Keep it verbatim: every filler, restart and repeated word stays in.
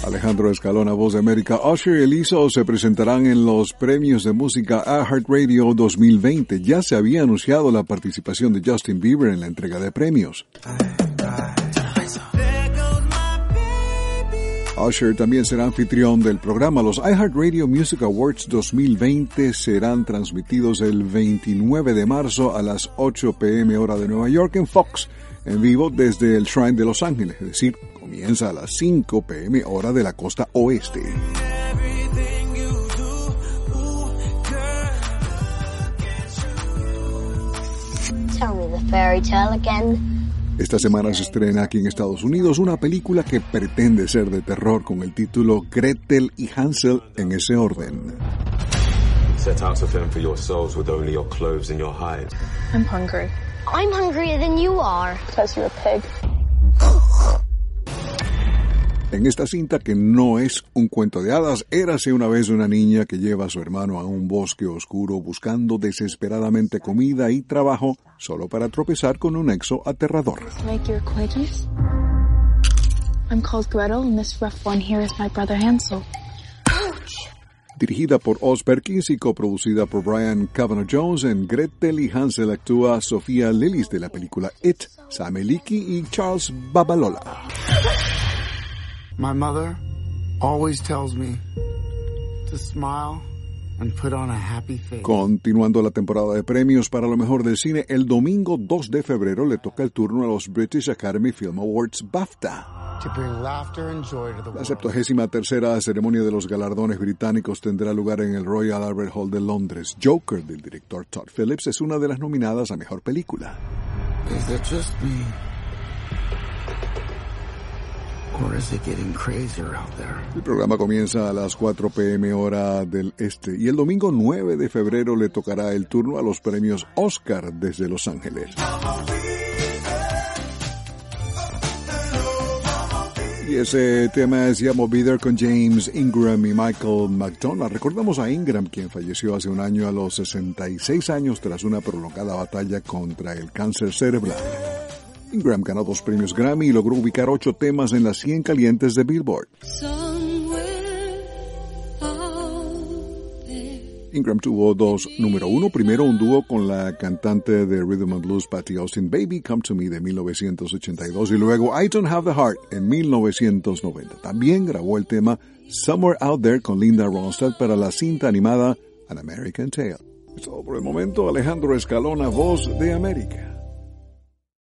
Alejandro Escalona, Voz de América. Usher y Lizzo se presentarán en los premios de música iHeartRadio dos mil veinte. Ya se había anunciado la participación de Justin Bieber en la entrega de premios. Usher también será anfitrión del programa. Los iHeartRadio Music Awards dos mil veinte serán transmitidos el veintinueve de marzo a las ocho p m hora de Nueva York en Fox, en vivo desde el Shrine de Los Ángeles, es decir, comienza a las cinco p m hora de la costa oeste. Tell me the fairy tale again. Esta semana se estrena aquí en Estados Unidos una película que pretende ser de terror con el título Gretel y Hansel en ese orden. Set out to fend for your souls with only your clothes and your hide. I'm hungry. I'm hungrier than you are. Because you're a pig. En esta cinta, que no es un cuento de hadas, érase una vez una niña que lleva a su hermano a un bosque oscuro buscando desesperadamente comida y trabajo, solo para tropezar con un exo aterrador. Make your acquaintance. I'm called Gretel, and this rough one here is my brother Hansel. Dirigida por Oz Perkins y coproducida por Brian Kavanaugh Jones, en Gretel y Hansel actúa Sofía Lillis de la película It, Sam Eliki y Charles Babalola. My mother always tells me to smile and put on a happy face. Continuando la temporada de premios para lo mejor del cine, el domingo dos de febrero le toca el turno a los British Academy Film Awards BAFTA. To bring laughter and joy to the La world. septuagésima tercera ceremonia de los galardones británicos tendrá lugar en el Royal Albert Hall de Londres. Joker, del director Todd Phillips, es una de las nominadas a mejor película. Is it just me? Or is it getting crazier out there? El programa comienza a las cuatro p m hora del este y el domingo nueve de febrero le tocará el turno a los premios Oscar desde Los Ángeles. Y ese tema es llamo Be There con James Ingram y Michael McDonald. Recordamos a Ingram, quien falleció hace un año a los sesenta y seis años tras una prolongada batalla contra el cáncer cerebral. Ingram ganó dos premios Grammy y logró ubicar ocho temas en las cien calientes de Billboard. Ingram tuvo dos número uno. Primero, un dúo con la cantante de Rhythm and Blues Patty Austin, Baby Come to Me, de mil novecientos ochenta y dos, y luego I Don't Have the Heart en mil novecientos noventa. También grabó el tema Somewhere Out There con Linda Ronstadt para la cinta animada An American Tale. Es todo por el momento. Alejandro Escalona, Voz de América.